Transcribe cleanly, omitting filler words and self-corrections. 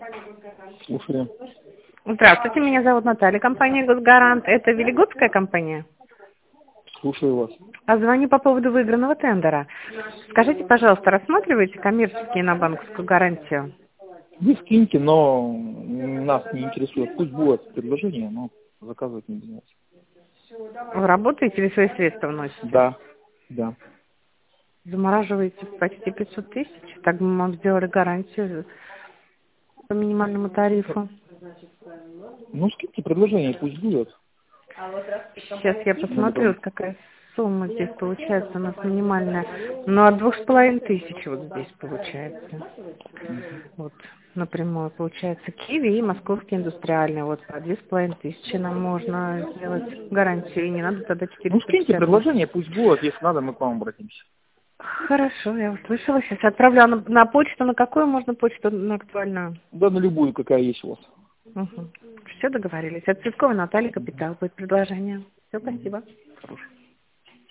Слушаю. Здравствуйте, меня зовут Наталья, компания «Госгарант». Это Велигодская компания? Слушаю вас. А звоню по поводу выигранного тендера. Скажите, пожалуйста, рассматриваете коммерческие на банковскую гарантию? Вы скиньте, но нас не интересует. Пусть будет предложение, но заказывать не будем. Вы работаете или свои средства вносите? Да, да. Замораживаете почти 500 тысяч? Так мы вам сделали гарантию по минимальному тарифу. Ну, скиньте предложение, пусть будет. Сейчас я посмотрю, вот какая сумма здесь получается у нас минимальная. Ну, от 2500 вот здесь получается. Вот напрямую получается Киви и Московский индустриальный. Вот по 2500 нам можно сделать гарантию. И не надо тогда Ну, скиньте 450. предложение, пусть будет. Если надо, мы к вам обратимся. Хорошо, я услышала. Сейчас отправлю на почту. На какую можно почту? На актуальную? Да, на любую, какая есть у вас. Угу. Все договорились. От Цветковой Натальи Капитал будет предложение. Все, спасибо. Хорошо.